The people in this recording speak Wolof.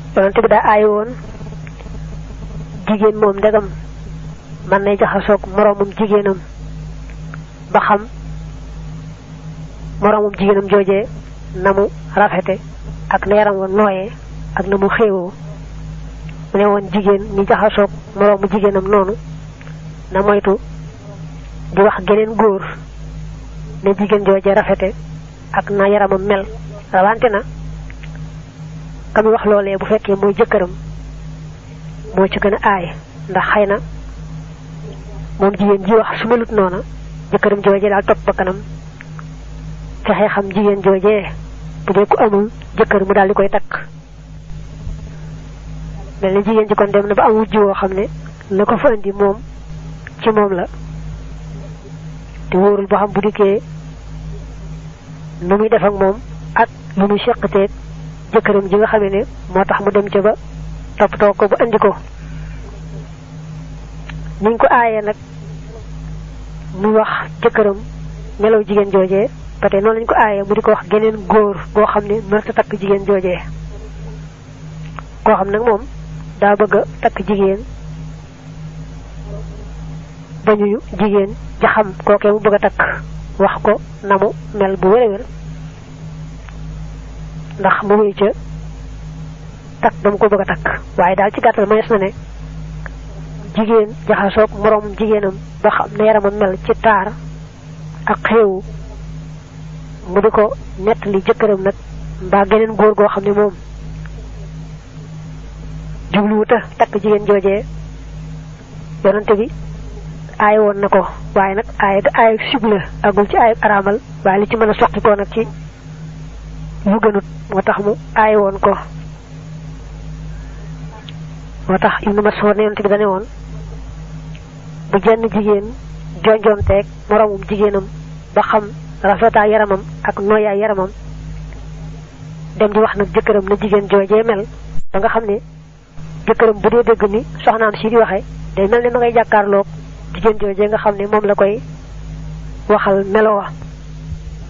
yonante bi daa aay woon jigéen moom ndegam man nay jaxasoog moroomum jigéenam ba xam moroomum jigéenam joojee na mu rafete ak na yaram wa nooyee ak na mu xéewoo mu ne woon jigéen ñi jaxasoog moroomu jigéenam noonu na moytu di wax geneen góor ne jigéen joojee rafete ak na yaramam mel rawante na kam wax loolee bu fekkee mooy jëkkëram moo ci gën a aay ndax xëy na moom jigéen ji wax su melut noona jëkkëram joojee daal topp ba kanam fexe xam jigéen joojee bu dee ku amul jëkkër mu daal di koy takk mel ni jigéen ji kon dem na ba am wujj woo xam ne la ko fa indi moom ci moom la te wóorul boo xam bu dikkee nu muy def ak moom ak lu muy seqateeg jëkkëram ji nga xamee ne moo tax mu dem ca ba toppatoo ko ba andi ko niñ ko aayee nag muy wax jëkkëram melaw jigéen joojee ba tey noonu lañ ko aayee mu di ko wax geneen góor goo xam ne mënta takk jigéen joojee koo xam nag moom daa bëgg a takk jigéen bañuñu jigéen ja xam kookee mu bëgg a takk wax ko na mu mel bu wér-wér ndax mu wéy ca takk ba mu ko bëgg a takk waaye daal ci gàttal manees na ne jigéen jaxasoog moroomum jigéenam ba xam ne yaramam mel ci taar ak xeewu mu di ko nettali jëkkëram nag mbaa geneen góor goo xam ne moom jubluwuta takk jigéen joojee yonante bi aay woon na ko waaye nag aay sib la agul ci aay araamal waaye li ci mën a soqi ko nag ci lu gënut moo tax mu aay woon ko moo tax Ibnu Mas'ud ne yonante bi dane woon bu jenn jigéen jonjonteeg moroomum jigéenam ba xam rafetaay yaramam ak nooyaay yaramam dem di wax nag jëkkëram na jigéen joojee mel da nga xam ne jëkkëram bu dee dégg ni soxnaam si di waxe day mel ne ma ngay jàkkaarloog jigéen joojee nga xam ne moom la koy waxal melo wa